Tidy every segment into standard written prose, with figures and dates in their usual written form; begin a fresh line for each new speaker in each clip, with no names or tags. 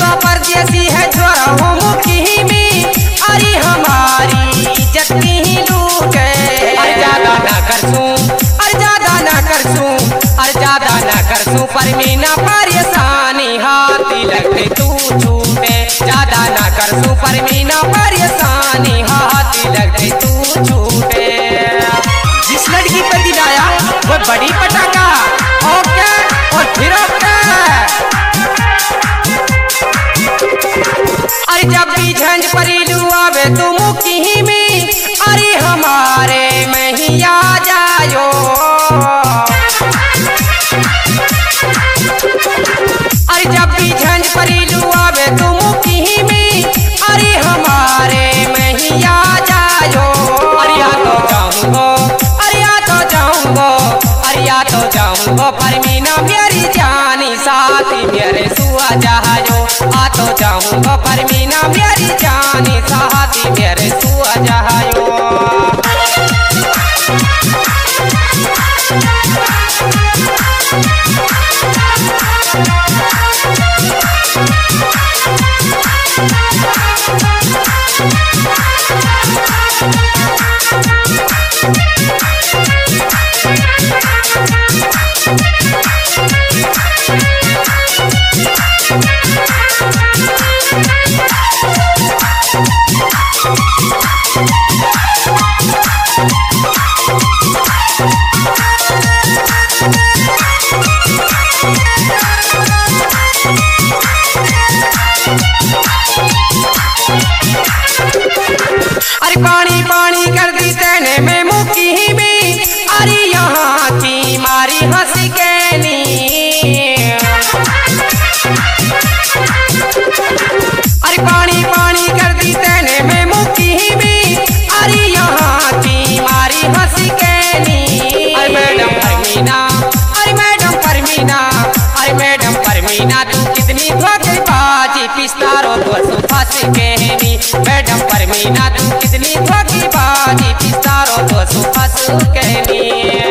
तो परदेसी है छोरा हो मुखी में, अरे हमारी इज्जत ही लूटे। अरे ज्यादा ना करसूं, अरे ज्यादा ना करसूं, अरे ज्यादा ना करसूं, पर मीना परेशानी हाथी लगते तू छूटे। ज्यादा ना करसूं, पर मीना परेशानी हाथी लगते तू छूटे। जिस लड़की पे दिलाया वो बड़ी पटाखा, ओके और फिर ओके। अरे जब भी झंझ परीलू आवे तू मुखी में, अरे हमारे मैया जायो। अरे जब भी झंझ परीलू आवे तू मुखी में, अरे हमारे मैया जायो। अरे या तो जाऊंगो, अरे या तो जाऊंगो, अरे या तो जाऊंगो, पर मीना मेरी जानी साथी मेरे सुआ जायो। आ तो जाऊंगो, पर मीना मेरी जानी साथी मेरे सुआ जायो। अरे पानी पानी कर दी तेने में मुखी में, अरे यहाँ की मारी हंसी कहनी। अरे पानी पानी कर दी तेने में मुखी में, अरे यहाँ की मारी हंसी कहनी। अरे मैडम परमीना, अरे मैडम परमीना, अरे मैडम परमीना, तू कितनी धोखेबाजी पिस्तारो तो फंस कहनी। मैडम परमीना, तू कितनी धोखेबाजी पिस्तारो तो फंस कहनी।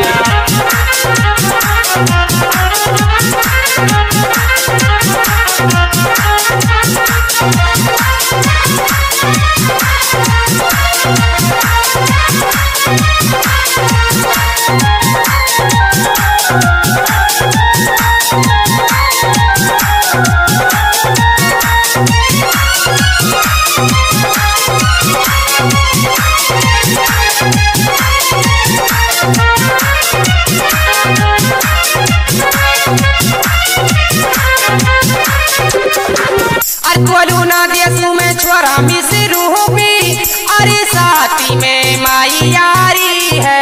अरे बोलू ना देसू में छोरा मिसरू भी, अरे साथी में माई यारी है।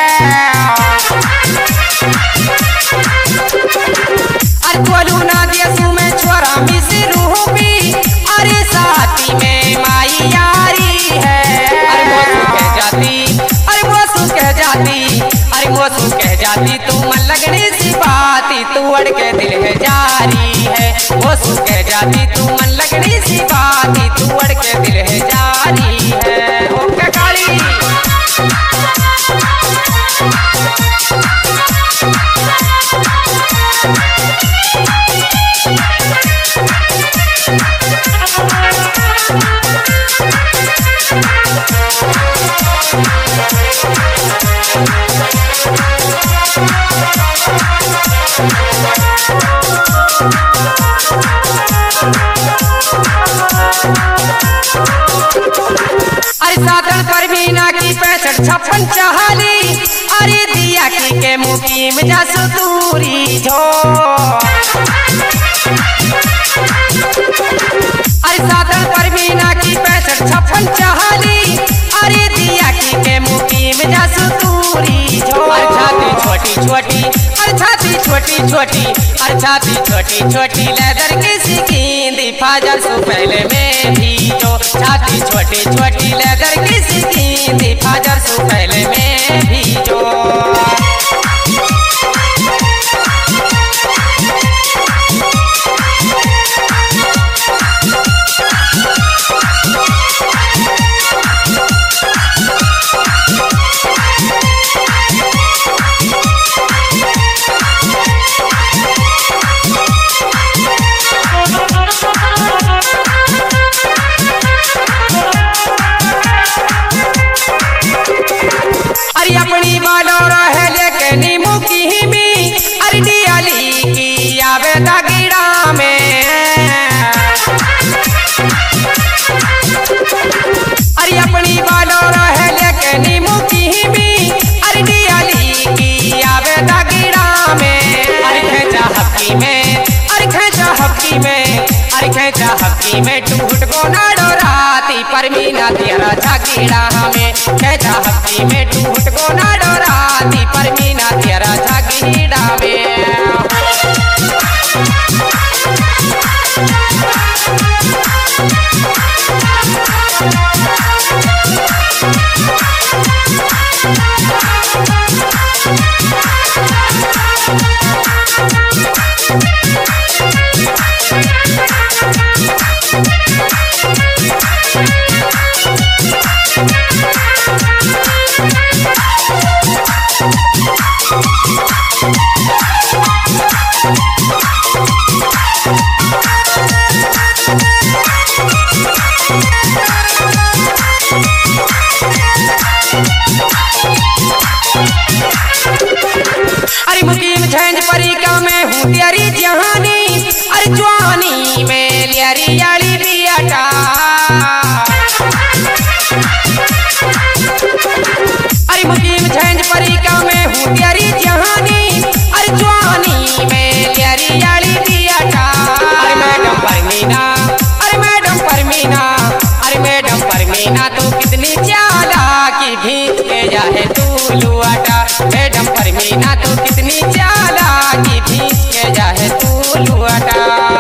अरे बोलू ना देसू में छोरा मिसरू भी, अरे साथी में माई यारी है। अरे मोसू कह जाती, अरे मोसू कह जाती, अरे मोसू कह जाती, तू मन लगने सी बाती, तू अड़ के दिल है जारी है। मोसू कह जाती, तू मन लगने सी बाती, तू अड़ के दिल है जारी है। ओके काली अरे साधन परमीना की 65-56 चाली, अरे दिया की के मुकीम जासु दूरी जो। अरे साधन परमीना की 65-56 चाली, अरे दिया की के मुकीम जासु दूरी जो। अरे छाती छोटी छोटी, अरे छाती छोटी छोटी, अरे छाती छोटी छोटी, लेदर की सिकींदी फाजर सु पहले में भी जो। छाती छोटी छोटी, लेदर की सिकींदी फाजर सु पहले में भी जो। अरे खेचा हफ्ती में टूट को ना डोराती परमीना तेरा झगड़ा हमें खेचा हफ्ती में टूट को ना डोराती परमीना तेरा झगड़ा में। अरे मुकीम झंझ परिका में हूँ तेरी जहानी अरे जवानी में लियारी याली बियाटा। अरे मुकीम झंझ परिका में हूँ तेरी जहानी अरे जवानी में लियारी याली बियाटा। अरे मैडम परमीना अरे मैडम परमीना अरे मैडम परमीना तो कितनी चालाकी भींच के जाए तू लुआटा। मैडम परमीना तो कितनी चालाकी भींच के जाए तू लुआटा।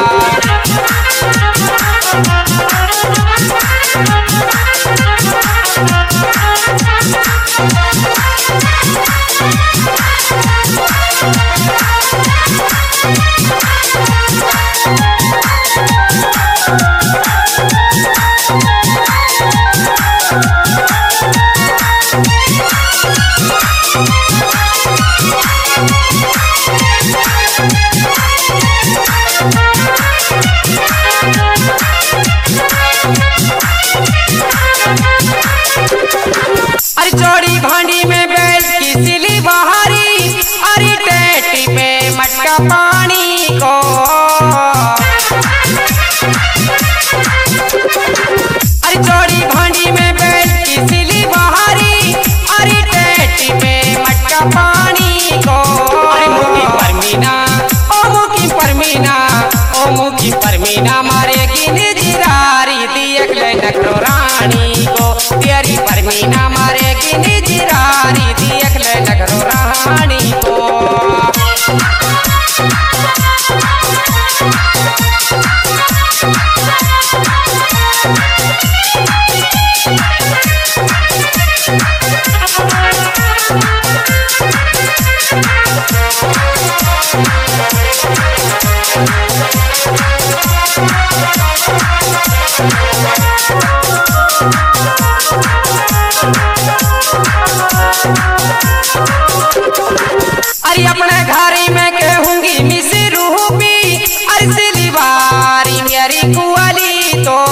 अरे चौड़ी भांडी में बैठ की सिली बहारी अरे टेटी पे मटका पानी को। अरे चौड़ी भांडी में बैठ की सिली बहारी अरे टेटी पे मटका पानी को। अरे मुकी परमीना ओ मुकी परमीना ओ मुकी परमीना मारेगी निजरारी देख ले नखरो रानी को। तेरी परमीना मारेगी निजरारी देख ले नखरो रानी को। अरे अपने घरी में कहूंगी मिसी रूपी अरे सिलीवारी मेरी कुआली तो।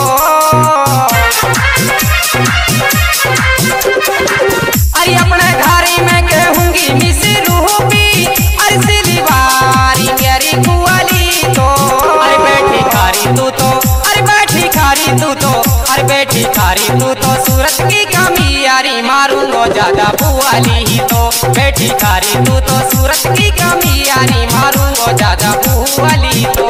अरे अपने घरी में कहूंगी मिसी रूपी अरे सिलीवारी मेरी कुआली तो। अरे बैठी खारी तू तो अरे बैठी खारी तू तो अरे बैठी खारी तू तो सूरत की कमी यारी मारूंगो ज्यादा बुआली ही तो। बैठी खारी तू तो सूरत की कमी यारी मारूंगो ज्यादा बुआली तो।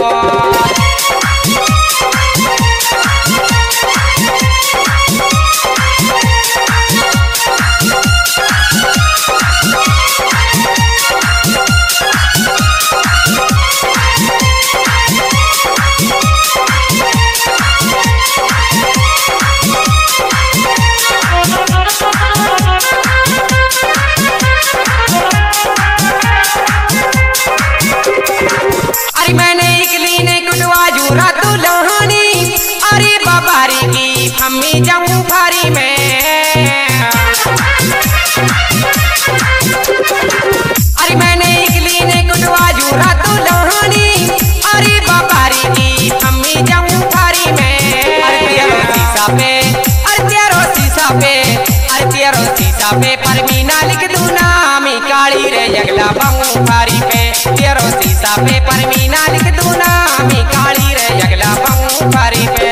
अरे मैंने इकली ने कुटवा जूरा दुल्हनी अरे बाबारी की फम्मी जाऊं फारी में। अरे मैंने इकली ने कुटवा जूरा दुल्हनी अरे बाबारी की फम्मी जाऊं फारी में। अरे तेरो शीशा पे अरे तेरो शीशा पे अरे तेरो शीशा पे परमीना लिख दूं नामी काली रे जगला बाऊं फारी पे। तेरो शीशा पे परमीना लिख दूं नामी काली रे जगला बाऊं फारी पे।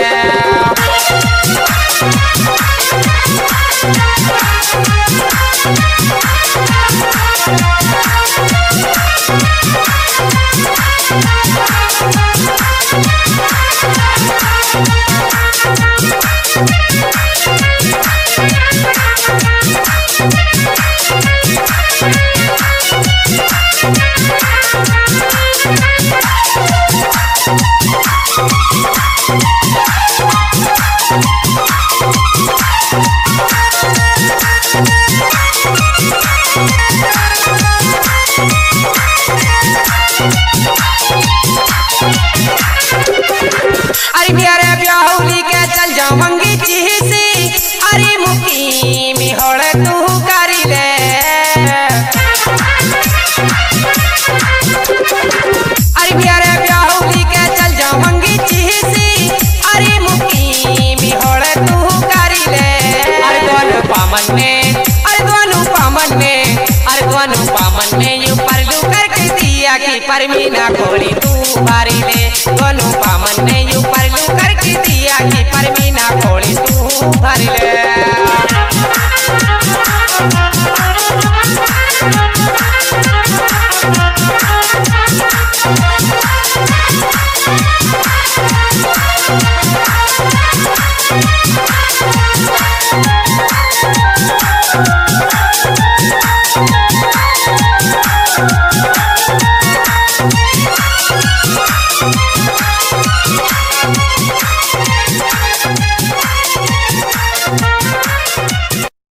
जवन